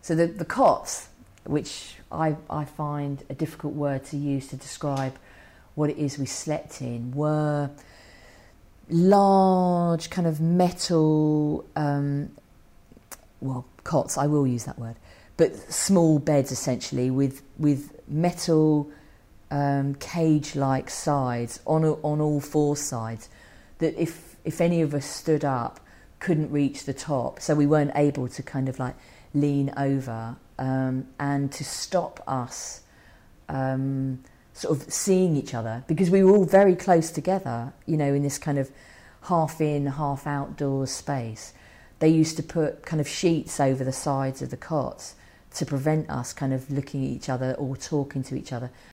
So the cots, which I find a difficult word to use to describe what it is we slept in, were large kind of metal, cots, I will use that word, but small beds essentially with metal cage-like sides on all four sides, that if any of us stood up, couldn't reach the top, so we weren't able to kind of like lean over, and to stop us sort of seeing each other, because we were all very close together, you know, in this kind of half in, half outdoors space. They used to put kind of sheets over the sides of the cots to prevent us kind of looking at each other or talking to each other.